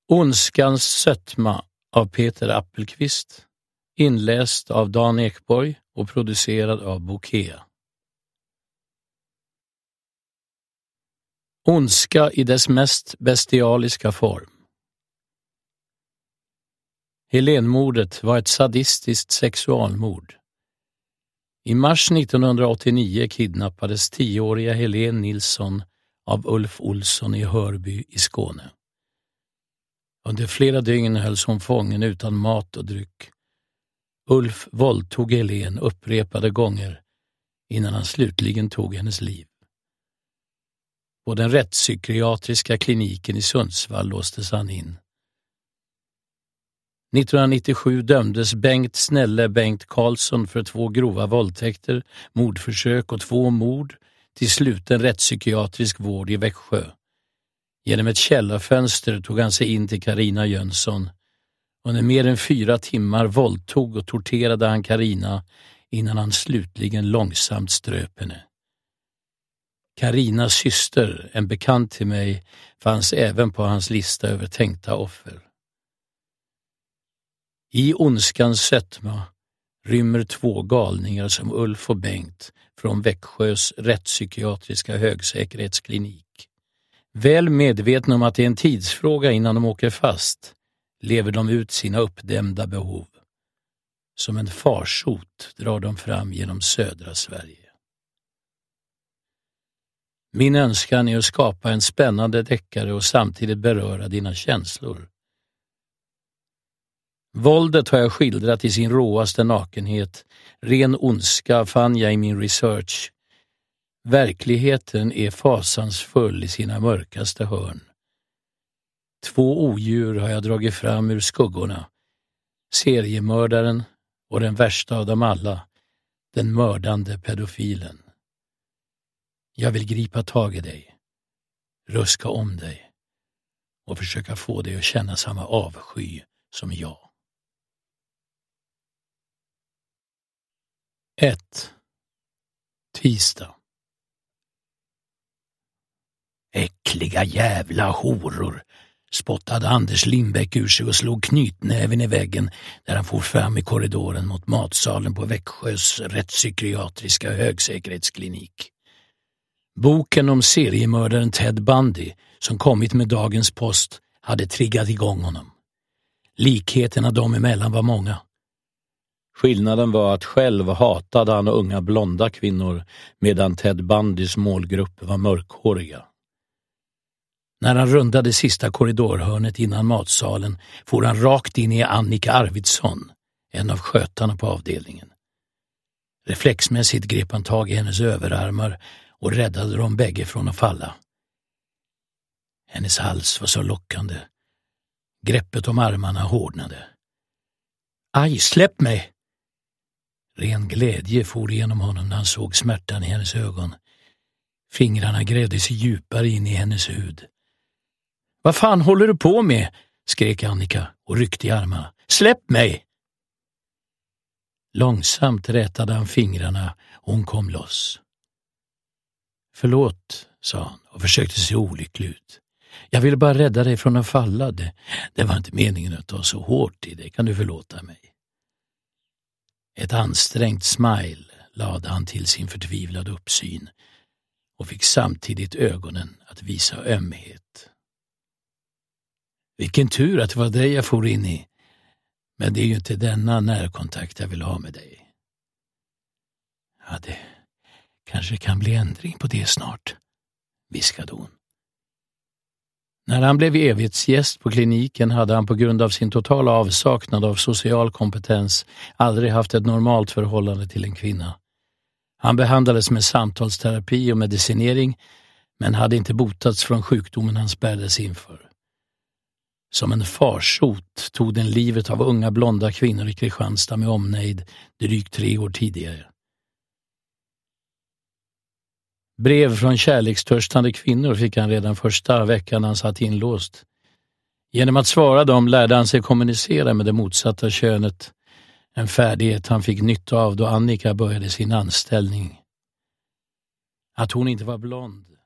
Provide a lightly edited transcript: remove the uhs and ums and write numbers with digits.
Ondskans sötma av Peter Appelqvist, inläst av Dan Ekborg och producerad av Bokea. Ondska i dess mest bestialiska form. Helénmordet var ett sadistiskt sexualmord. I mars 1989 kidnappades 10-åriga Helene Nilsson av Ulf Olsson i Hörby i Skåne. Under flera dygn hölls hon fången utan mat och dryck. Ulf våldtog Helene upprepade gånger innan han slutligen tog hennes liv. På den rättspsykiatriska kliniken i Sundsvall låstes han in. 1997 dömdes Bengt Snälle Bengt Karlsson för 2 grova våldtäkter, mordförsök och 2 mord till sluten rättspsykiatrisk vård i Växjö. Genom ett källarfönster tog han sig in till Carina Jönsson. Under mer än 4 timmar våldtog och torterade han Carina innan han slutligen långsamt ströp henne. Carinas syster, en bekant till mig, fanns även på hans lista över tänkta offer. I ondskans sötma rymmer 2 galningar som Ulf och Bengt från Växjös rättspsykiatriska högsäkerhetsklinik. Väl medvetna om att det är en tidsfråga innan de åker fast, lever de ut sina uppdämda behov. Som en farsot drar de fram genom södra Sverige. Min önskan är att skapa en spännande deckare och samtidigt beröra dina känslor. Våldet har jag skildrat i sin råaste nakenhet. Ren ondska fann jag i min research. Verkligheten är fasansfull i sina mörkaste hörn. 2 odjur har jag dragit fram ur skuggorna. Seriemördaren och den värsta av dem alla, den mördande pedofilen. Jag vill gripa tag i dig, ruska om dig och försöka få dig att känna samma avsky som jag. 1. Tisdag. Äckliga jävla horor, spottade Anders Lindbäck ur sig och slog knytnäven i väggen när han for fram i korridoren mot matsalen på Växjös rättspsykiatriska högsäkerhetsklinik. Boken om seriemördaren Ted Bundy som kommit med dagens post hade triggat igång honom. Likheterna dem emellan var många. Skillnaden var att själv hatade han unga blonda kvinnor medan Ted Bundys målgrupp var mörkhåriga. När han rundade sista korridorhörnet innan matsalen for han rakt in i Annika Arvidsson, en av skötarna på avdelningen. Reflexmässigt grep han tag i hennes överarmar och räddade dem bägge från att falla. Hennes hals var så lockande. Greppet om armarna hårdnade. Aj, släpp mig! Ren glädje for igenom honom när han såg smärtan i hennes ögon. Fingrarna grävde sig djupare in i hennes hud. Vad fan håller du på med? Skrek Annika och ryckte i armarna. Släpp mig! Långsamt rätade han fingrarna och hon kom loss. Förlåt, sa han och försökte se olycklig ut. Jag ville bara rädda dig från att falla. Det var inte meningen att ta så hårt i dig. Kan du förlåta mig? Ett ansträngt smile lade han till sin förtvivlade uppsyn och fick samtidigt ögonen att visa ömhet. Vilken tur att det var dig jag for in i. Men det är ju inte denna närkontakt jag vill ha med dig. Ja, det kanske kan bli ändring på det snart, viskade hon. När han blev evighetsgäst på kliniken hade han på grund av sin totala avsaknad av social kompetens aldrig haft ett normalt förhållande till en kvinna. Han behandlades med samtalsterapi och medicinering men hade inte botats från sjukdomen han spärrades inför. Som en farsot tog den livet av unga blonda kvinnor i Kristianstad med omnejd drygt 3 år tidigare. Brev från kärlekstörstande kvinnor fick han redan första veckan han satt inlåst. Genom att svara dem lärde han sig kommunicera med det motsatta könet, en färdighet han fick nytta av då Annika började sin anställning. Att hon inte var blond